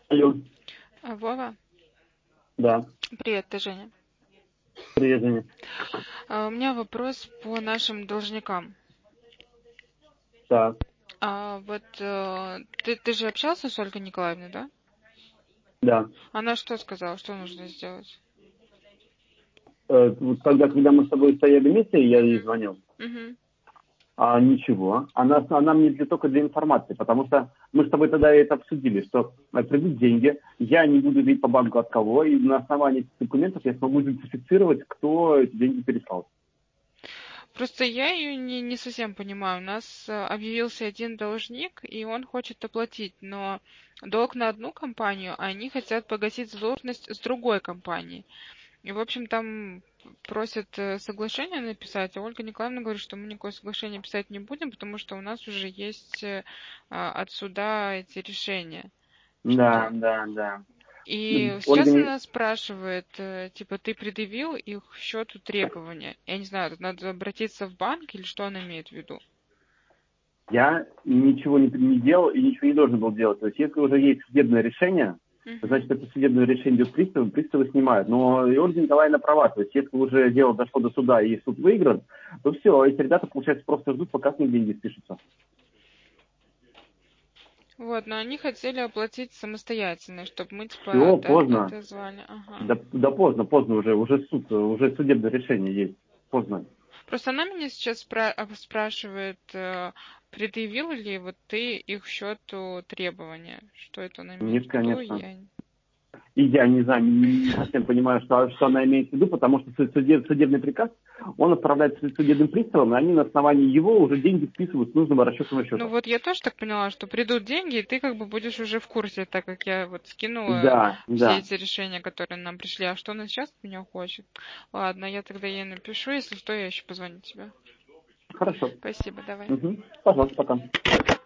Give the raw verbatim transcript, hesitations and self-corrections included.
Алло, А, Вова, да, привет, ты Женя. привет, Женя. А, У меня вопрос по нашим должникам. Так, А вот э, ты, ты же общался с Ольгой Николаевной, да? да. Она что сказала, что нужно сделать? Э, вот тогда, когда мы с тобой стояли вместе, я ей Угу. звонил, Угу. а ничего. Она, она мне для, только для информации, потому что мы с тобой тогда это обсудили, что э, придут деньги, я не буду видеть по банку от кого, и на основании этих документов я смогу идентифицировать, кто эти деньги переслал. Просто я ее не, не совсем понимаю. У нас э, объявился один должник, и он хочет оплатить, но долг на одну компанию, а они хотят погасить задолженность с другой компанией. И, в общем, там просят э, соглашение написать, а Ольга Николаевна говорит, что мы никакое соглашение писать не будем, потому что у нас уже есть э, а, от суда эти решения. Да, Что... да, да. И Ольга, сейчас не- она спрашивает, э, типа, ты предъявил их счету требования. Я не знаю, тут надо обратиться в банк или что она имеет в виду. я ничего не, не делал и ничего не должен был делать. То есть, если уже есть судебное решение, Мгм. значит, это судебное решение идет приставы, приставы снимают. Но и Ольга Николаевна права. То есть, если уже дело дошло до суда и суд выигран, то все, эти ребята, получается, просто ждут, пока с них деньги спишутся. Вот, но они хотели оплатить самостоятельно, чтобы мы, типа, Все, это, поздно. это звали. Ага. Да, да поздно, поздно уже, уже суд, уже судебное решение есть. Поздно. Просто она меня сейчас спра- а, спрашивает, э, предъявил ли вот ты их счету требования. Что это она имеет Нет, в виду? конечно. Я... И я не знаю, не, не совсем понимаю, что, что она имеет в виду, потому что суд- судеб- судебный приказ, он отправляется судебным приставам, и они на основании его уже деньги списывают с нужного расчетного Ну счета. вот я тоже так поняла, что придут деньги, и ты как бы будешь уже в курсе, так как я вот скинула Да, все да. эти решения, которые нам пришли. А что она сейчас от меня хочет? Ладно, я тогда ей напишу, если что, я еще позвоню тебе. Хорошо. Спасибо, давай. Угу. Пожалуйста, пока.